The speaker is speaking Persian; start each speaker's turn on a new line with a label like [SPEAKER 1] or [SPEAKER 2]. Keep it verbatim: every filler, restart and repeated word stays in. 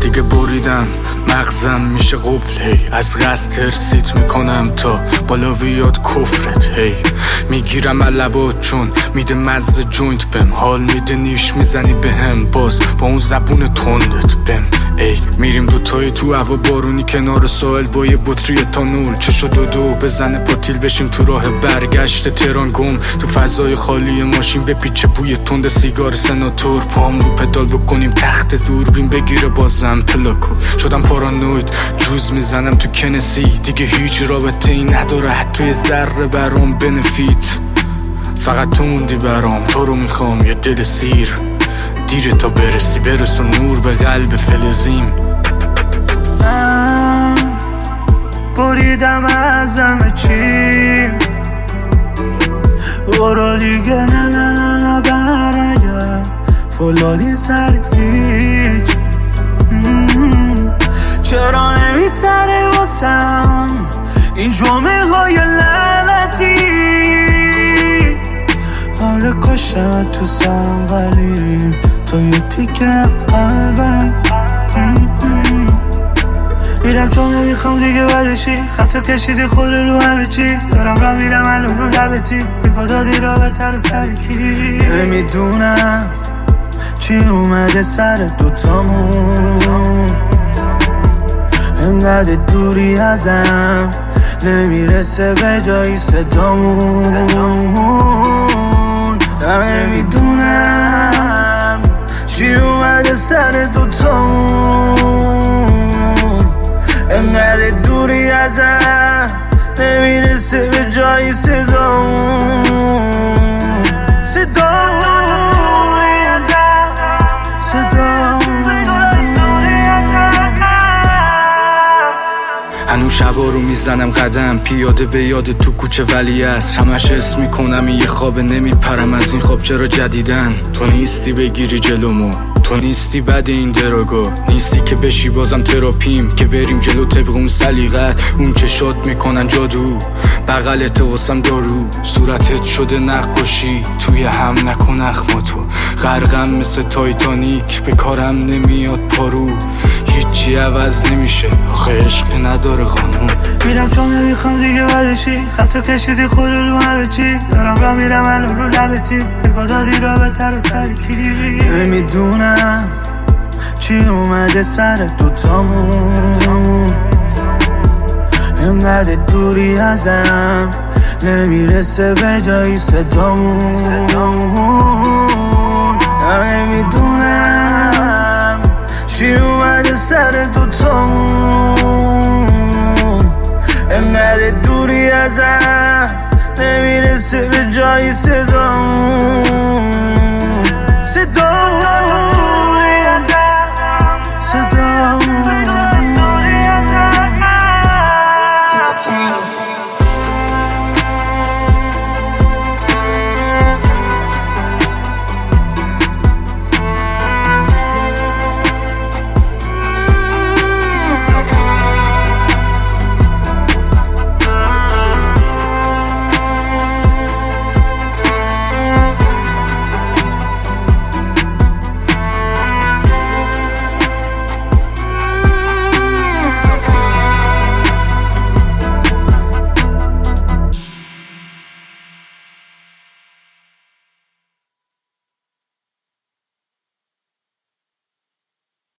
[SPEAKER 1] دیگه بریدم مغزم میشه قفل هی از قصد ترسیت میکنم تا بالا بیاد کفرت هی میگیرم لبات چون میده مزه جوینت بهم حال میده نیش میزنی بهم باز با اون زبون تندت بهم ای میریم دوتایی تو هوا بارونی کنار ساحل با یه بطری تانول چشو دو دو بزنه پاتیل بشیم تو راه برگشت تهران گم تو فضای خالی ماشین بپیچه بوی تند سیگار سناتور پام رو پدال بکنیم تخت دوربین بگیره بازم پلاکو شدم پارانوید جوز میزنم تو کنسی دیگه هیچ رابطه ای نداره حتی یه ذره برام بنفیت فقط تو موندی برام تو رو میخوام یه دل سیر دیره تا برسی برسو نور به قلب فلزیم
[SPEAKER 2] من بریدم از همه چی برو دیگه نه نه نه نه برگرد فولادی سر هیچ چرا نمیتره واسم این جمعه های لعنتی آره کشم تو سرم ولی تو یه تیکه قلبم میرم چون نمیخوام دیگه بدشی خطا کشیدی خود رو همه چی دارم را میرم الان رو لبتی بگو دادی را بهتر و سرکی نمیدونم چی اومده سر دوتامون انقدر دوری ازم نمیرسه به جایی صدامون نمیدونم چی اومده سر دوتامون انقدر دوری ازم نمیرسه به جایی صدامون صدامون
[SPEAKER 1] هنوز شبا رو میزنم قدم پیاده به یاد تو کوچه ولی است همش اسم میکنم یه خواب نمیپرم از این خواب چرا جدیدن تو نیستی بگیری جلومو تو نیستی بعد این دراگا نیستی که بشی بازم تراپیم که بریم جلو طبق اون سلیقت اون چشات میکنن جادو بغلت واسم دارو صورتت شده نقاشی توی هم نکن اخماتو غرقم مثل تایتانیک به کارم نمیاد پارو هیچی عوض نمیشه آخه عشق نداره قانون
[SPEAKER 2] میرم چون نمیخوام دیگه بدشی خطا کشیدی خود رو همه چی دارم را میرم الان رو لبتی بگو دادی را بهتر و سرکی نمیدونم چی اومده سر دوتامون انقدر دوری ازم نمیرسه به جایی صدامون نمیدونم چی اومده سر دوتامون انقدر دوری ازم نمیرسه به جایی صدامون صدامون